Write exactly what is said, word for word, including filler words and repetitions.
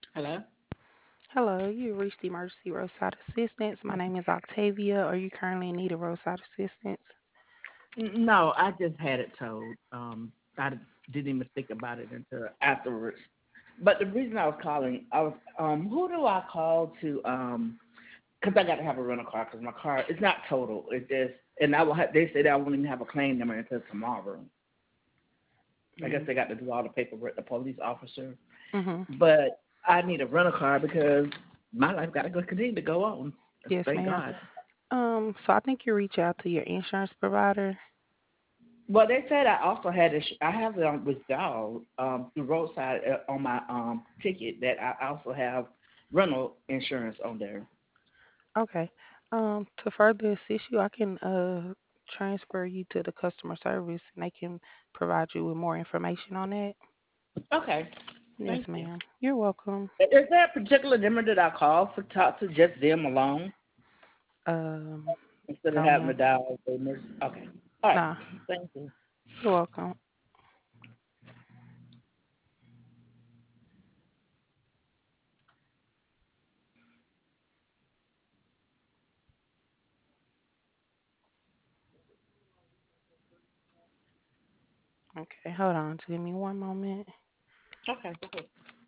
Hello? Hello, you reached Emergency Roadside Assistance. My name is Octavia. Are you currently in need of roadside assistance? N- No, I just had it told. Um, I didn't even think about it until afterwards. But the reason I was calling, I was, um, who do I call to, um, because I got to have a rental car because my car it's not total. It just, and I will have, they said I won't even have a claim number until tomorrow. I guess Mm, they got to do all the paperwork, the police officer. mm-hmm. But I need a rental car because my life got to go continue to go on. Yes, Thank ma'am. God. Um, so I think you reach out to your insurance provider. Well, they said I also had a sh- I have it on with y'all um, through roadside uh, on my um ticket that I also have rental insurance on there. Okay. Um, to further assist you, I can uh transfer you to the customer service and they can provide you with more information on that. Okay, Yes, thank you. ma'am. You're welcome. Is there a particular number that I call to talk to just them alone Um, instead of no, having to ma'am. dial the emergency? Okay, all right, Nah, thank you. you're welcome. Okay, hold on. Give me one moment. Okay, go ahead.